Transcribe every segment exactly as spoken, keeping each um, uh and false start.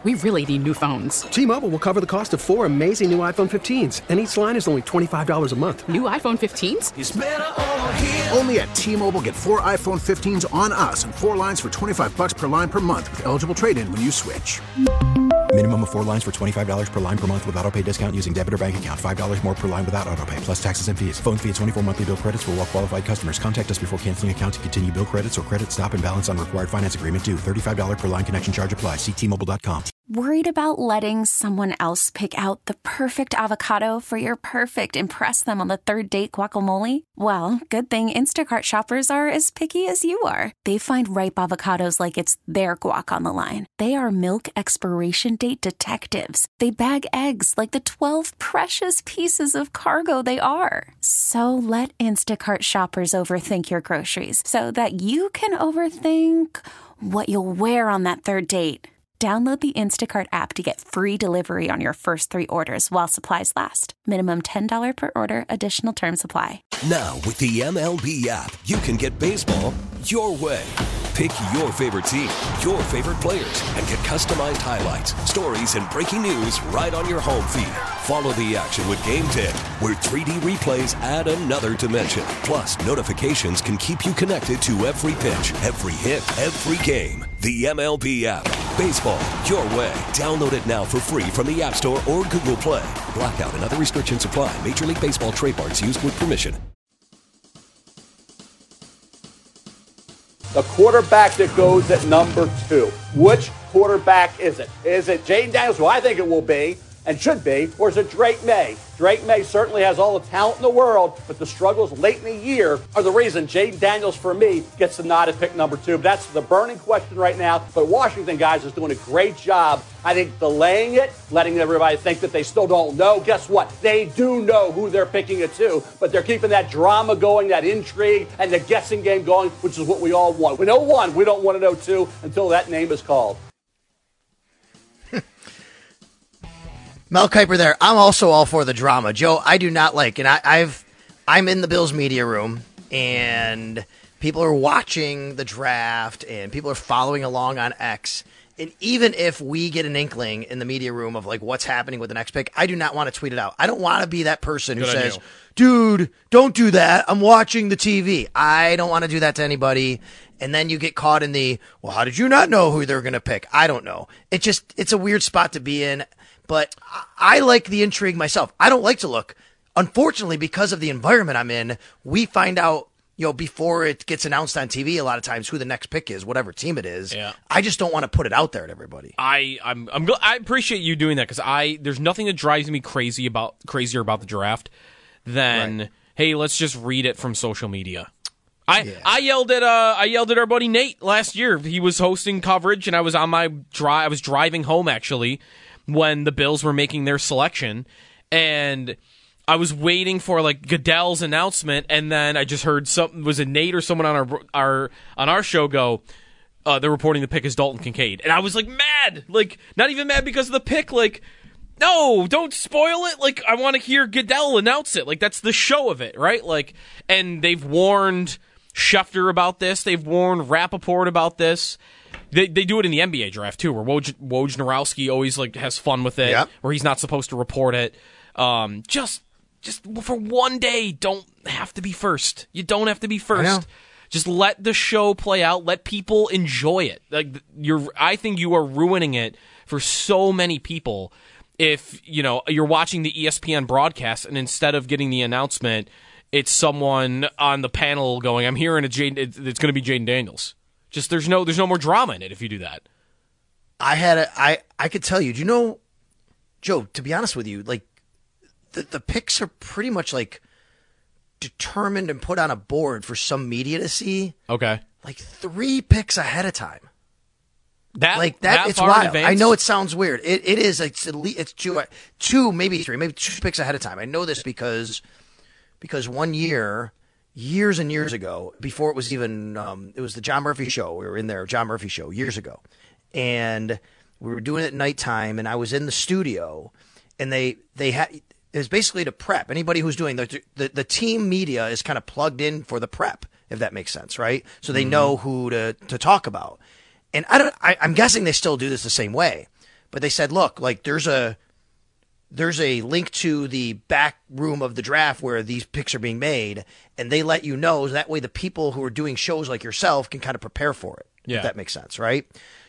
We really need new phones. T-Mobile will cover the cost of four amazing new iPhone fifteens, and each line is only twenty-five dollars a month. New iPhone fifteens? It's better over here. Only at T-Mobile, get four iPhone fifteens on us and four lines for twenty-five dollars per line per month with eligible trade-in when you switch. Minimum of four lines for twenty-five dollars per line per month with autopay discount using debit or bank account. five dollars more per line without autopay, plus taxes and fees. Phone fee at twenty-four monthly bill credits for well-qualified customers. Contact us before canceling account to continue bill credits or credit stop and balance on required finance agreement due. thirty-five dollars per line connection charge applies. See T Mobile dot com. Worried about letting someone else pick out the perfect avocado for your perfect impress them on the third date guacamole? Well, good thing Instacart shoppers are as picky as you are. They find ripe avocados like it's their guac on the line. They are milk expiration date detectives. They bag eggs like the twelve precious pieces of cargo they are. So let Instacart shoppers overthink your groceries so that you can overthink what you'll wear on that third date. Download the Instacart app to get free delivery on your first three orders while supplies last. Minimum ten dollars per order. Additional terms apply. Now, with the M L B app, you can get baseball your way. Pick your favorite team, your favorite players, and get customized highlights, stories, and breaking news right on your home feed. Follow the action with Game ten, where three D replays add another dimension. Plus, notifications can keep you connected to every pitch, every hit, every game. The M L B app. Baseball your way. Download it now for free from the App Store or Google Play. Blackout and other restrictions apply. Major League Baseball trademarks used with permission. The quarterback that goes at number two. Which quarterback is it? Is it Jayden Daniels, who I think it will be and should be, or is it Drake May? Drake May certainly has all the talent in the world, but the struggles late in the year are the reason Jayden Daniels, for me, gets the nod at pick number two. But that's the burning question right now. But Washington, guys, is doing a great job, I think, delaying it, letting everybody think that they still don't know. Guess what? They do know who they're picking it to, but they're keeping that drama going, that intrigue, and the guessing game going, which is what we all want. We know one, we don't want to know two until that name is called. Mel Kiper there. I'm also all for the drama. Joe, I do not like, and I, I've, I'm in the Bills media room, and people are watching the draft, and people are following along on X. And even if we get an inkling in the media room of like what's happening with the next pick, I do not want to tweet it out. I don't want to be that person who Good says, dude, don't do that. I'm watching the T V. I don't want to do that to anybody. And then you get caught in the, well, how did you not know who they're going to pick? I don't know. It just, it's a weird spot to be in. But I like the intrigue myself. I don't like to look. Unfortunately, because of the environment I'm in, we find out, you know, before it gets announced on T V a lot of times who the next pick is, whatever team it is. Yeah. I just don't want to put it out there to everybody. I I'm, I'm I appreciate you doing that because I there's nothing that drives me crazy about crazier about the draft than right. hey, let's just read it from social media. I, yeah. I yelled at uh I yelled at our buddy Nate last year. He was hosting coverage and I was on my drive. I was driving home actually when the Bills were making their selection, and I was waiting for like Goodell's announcement, and then I just heard something was it Nate or someone on our our on our show go, uh, they're reporting the pick is Dalton Kincaid, and I was like mad, like not even mad because of the pick, like no, don't spoil it. Like I want to hear Goodell announce it, like that's the show of it, right? Like, and they've warned Schefter about this, they've warned Rappaport about this. They they do it in the N B A draft too, where Woj, Wojnarowski always like has fun with it, yep. where he's not supposed to report it. Um, just just for one day, don't have to be first. You don't have to be first. Just let the show play out. Let people enjoy it. Like you're, I think you are ruining it for so many people. If you know you're watching the E S P N broadcast and instead of getting the announcement, it's someone on the panel going, "I'm hearing a Jayden, it's going to be Jayden Daniels." Just there's no there's no more drama in it if you do that. I had a I I could tell you. Do you know, Joe? To be honest with you, like the the picks are pretty much like determined and put on a board for some media to see. Okay, like three picks ahead of time. That like that, that it's far wild. in advance? I know it sounds weird. It it is. It's at least, it's two two maybe three maybe two picks ahead of time. I know this because because one year. Years and years ago, before it was even, um, it was the John Murphy show. We were in there, John Murphy show, years ago. And we were doing it at nighttime, and I was in the studio, and they, they had, it was basically to prep. Anybody who's doing, the, the, the team media is kind of plugged in for the prep, if that makes sense, right? So they mm-hmm. know who to, to talk about. And I don't, I, I'm guessing they still do this the same way. but they said, look, like there's a there's a link to the back room of the draft where these picks are being made, and they let you know. That way the people who are doing shows like yourself can kind of prepare for it. Yeah. If that makes sense, right?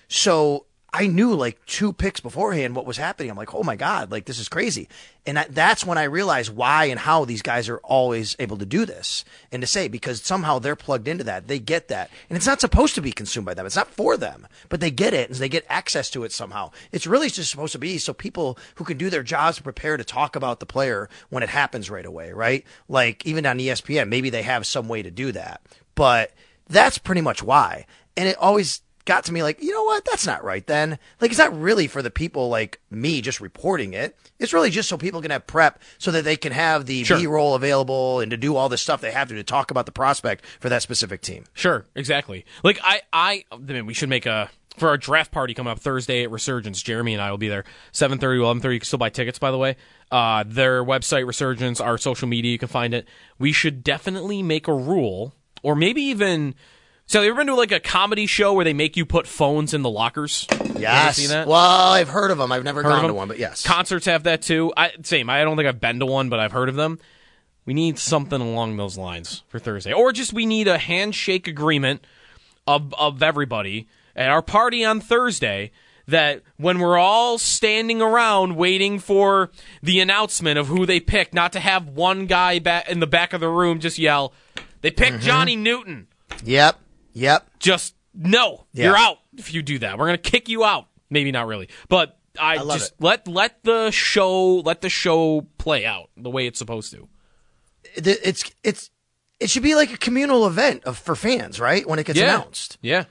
So I knew like two picks beforehand what was happening. I'm like, oh my God, like this is crazy. And I, that's when I realized why and how these guys are always able to do this and to say, because somehow they're plugged into that. They get that. And it's not supposed to be consumed by them. It's not for them, but they get it and they get access to it somehow. It's really just supposed to be so people who can do their jobs prepare to talk about the player when it happens right away, right? Like even on E S P N, maybe they have some way to do that, but that's pretty much why. And it always got to me like, you know what? That's not right then. Like, it's not really for the people like me just reporting it. It's really just so people can have prep so that they can have the Sure. B-roll available and to do all this stuff they have to to talk about the prospect for that specific team. Sure, exactly. Like, I, I, I mean, we should make a, for our draft party coming up Thursday at Resurgence, Jeremy and I will be there, seven thirty to eleven thirty. You can still buy tickets, by the way. Uh, their website, Resurgence, our social media, you can find it. We should definitely make a rule, or maybe even... So, have you ever been to like a comedy show where they make you put phones in the lockers? Yes. Seen that? Well, I've heard of them. I've never Heard gone of to them? one, but yes. Concerts have that too. I, same. I don't think I've been to one, but I've heard of them. We need something along those lines for Thursday. Or just we need a handshake agreement of of everybody at our party on Thursday that when we're all standing around waiting for the announcement of who they pick, not to have one guy back in the back of the room just yell, they picked Mm-hmm. Johnny Newton. Yep. Yep. Just, no, Yeah. you're out if you do that. We're going to kick you out. Maybe not really. But I, I love just it. let let the show let the show play out the way it's supposed to. It- It's, it's, it should be like a communal event of, for fans, right? When it gets Yeah. announced. Yeah.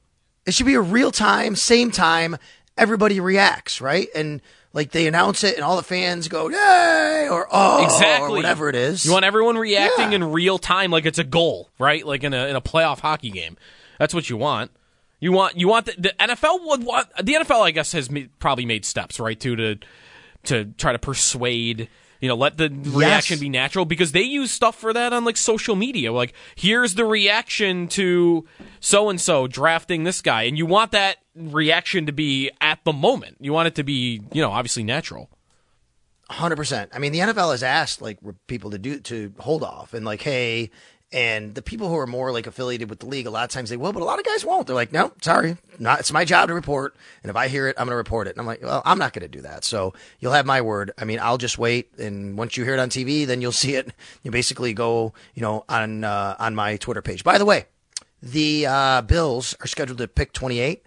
It should be a real time, same time, everybody reacts, right? And like they announce it and all the fans go, yay, or oh, Exactly. or whatever it is. You want everyone reacting Yeah. in real time like it's a goal, right? Like in a in a playoff hockey game. That's what you want. You want you want the, the N F L would want the N F L I guess has ma- probably made steps, right, too, to to try to persuade, you know, let the reaction be natural, because they use stuff for that on like social media. Like, here's the reaction to so and so drafting this guy, and you want that reaction to be at the moment. You want it to be, you know, obviously natural. one hundred percent. I mean, the N F L has asked like people to do to hold off and like, hey, and the people who are more like affiliated with the league, a lot of times they will, but a lot of guys won't. They're like, no, sorry, not. It's my job to report, and if I hear it, I'm going to report it. And I'm like, well, I'm not going to do that. So you'll have my word. I mean, I'll just wait, and once you hear it on T V, then you'll see it. You basically go, you know, on uh, on my Twitter page. By the way, the uh, Bills are scheduled to pick twenty-eight.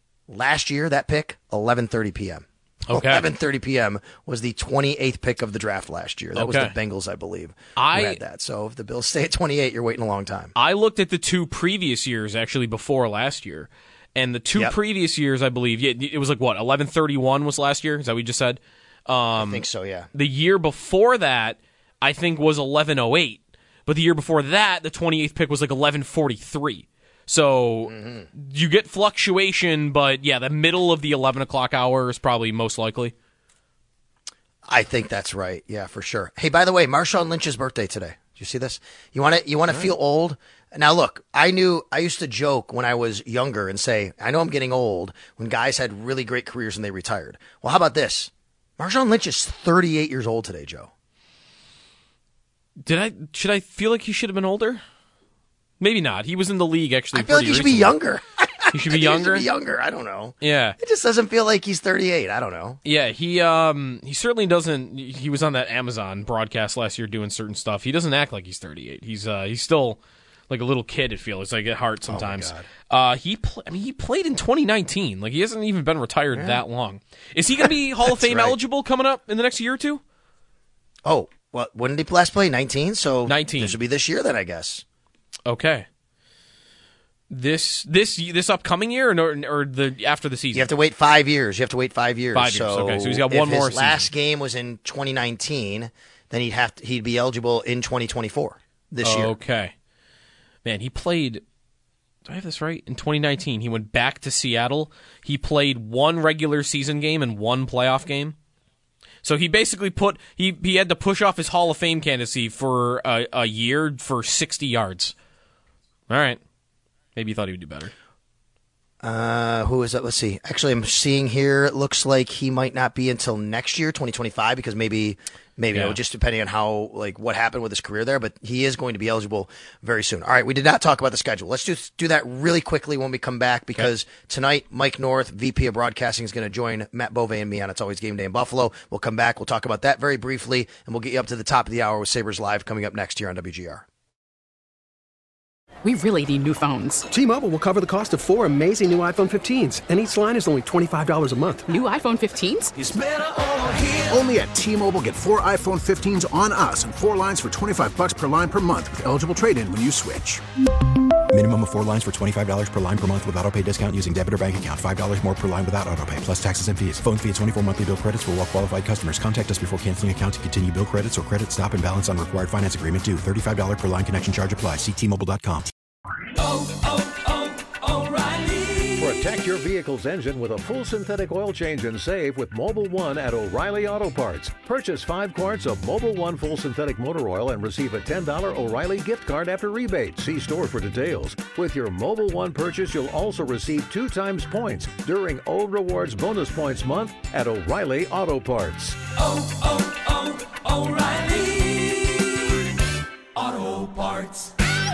Last year, that pick eleven thirty p.m. Okay. eleven thirty p.m. was the twenty-eighth pick of the draft last year. That Okay. was the Bengals, I believe, I- who had that. So if the Bills stay at twenty-eight, you're waiting a long time. I looked at the two previous years, actually, before last year. And the two Yep. previous years, I believe, yeah, it was like, what, eleven thirty-one was last year? Is that what you just said? Um, I think so, yeah. The year before that, I think, was eleven oh eight. But the year before that, the twenty-eighth pick was like eleven forty-three. So Mm-hmm. you get fluctuation, but yeah, the middle of the eleven o'clock hour is probably most likely. I think that's right. Yeah, for sure. Hey, by the way, Marshawn Lynch's birthday today. Did you see this? You want to you want to feel old? Now, look, I knew I used to joke when I was younger and say, I know I'm getting old when guys had really great careers and they retired. Well, how about this? Marshawn Lynch is thirty-eight years old today, Joe. Did I should I feel like he should have been older? Maybe not. He was in the league actually. I feel like pretty he should be recently. younger. He should I be think younger. He should be younger. I don't know. Yeah. It just doesn't feel like he's thirty-eight. I don't know. Yeah, he um he certainly doesn't. He was on that Amazon broadcast last year doing certain stuff. He doesn't act like he's thirty-eight. He's uh he's still like a little kid. It feels like at heart sometimes. uh, he pl- I mean he played in twenty nineteen. Like he hasn't even been retired that long. Is he going to be Hall of Fame right. eligible coming up in the next year or two? Oh, well, when did he last play? nineteen? So nineteen. This would be this year then, I guess. Okay. This this this upcoming year or no, or the after the season? You have to wait five years. You have to wait five years. Five years, So okay, so he's got if one his more last season. game was in twenty nineteen, then he'd have to, he'd be eligible in twenty twenty-four this year. Okay. Man, he played. Do I have this right? In twenty nineteen, he went back to Seattle. He played one regular season game and one playoff game. So he basically put he he had to push off his Hall of Fame candidacy for a, a year for sixty yards. All right, maybe you thought he would do better. Uh, who is that? Let's see. Actually, I'm seeing here, it looks like he might not be until next year, twenty twenty-five, because maybe, maybe, yeah. you know, just depending on how, like, what happened with his career there, but he is going to be eligible very soon. All right, we did not talk about the schedule. Let's just do that really quickly when we come back, because okay. tonight, Mike North, V P of Broadcasting, is going to join Matt Bove and me on It's Always Game Day in Buffalo. We'll come back. We'll talk about that very briefly, and we'll get you up to the top of the hour with Sabres Live coming up next here on W G R. We really need new phones. T-Mobile will cover the cost of four amazing new iPhone fifteens, and each line is only twenty-five dollars a month. New iPhone fifteens? It's better over here. Only at T-Mobile, get four iPhone fifteens on us and four lines for twenty-five bucks per line per month with eligible trade-in when you switch. Minimum of four lines for twenty-five dollars per line per month with autopay discount using debit or bank account. five dollars more per line without autopay, plus taxes and fees. Phone fee at twenty-four monthly bill credits for well-qualified customers. Contact us before canceling account to continue bill credits or credit stop and balance on required finance agreement due. thirty-five dollars per line connection charge applies. See T Mobile dot com. Oh, oh, oh, O'Reilly. Protect your vehicle's engine with a full synthetic oil change and save with Mobil one at O'Reilly Auto Parts. Purchase five quarts of Mobil one full synthetic motor oil and receive a ten dollars O'Reilly gift card after rebate. See store for details. With your Mobil one purchase, you'll also receive two times points during O Rewards Bonus Points Month at O'Reilly Auto Parts. Oh, oh, oh, O'Reilly Auto Parts.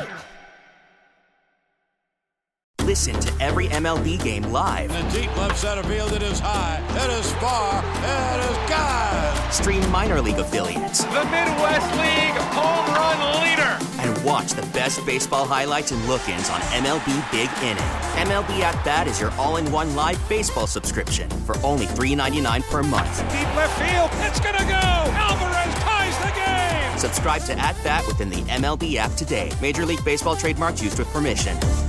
Listen to every M L B game live. In the deep left center field, it is high, it is far, it is gone. Stream minor league affiliates. The Midwest League home run leader. And watch the best baseball highlights and look-ins on M L B Big Inning. M L B At Bat is your all-in-one live baseball subscription for only three dollars and ninety-nine cents per month. Deep left field, it's gonna go. Alvarez ties the game. Subscribe to At Bat within the M L B app today. Major League Baseball trademarks used with permission.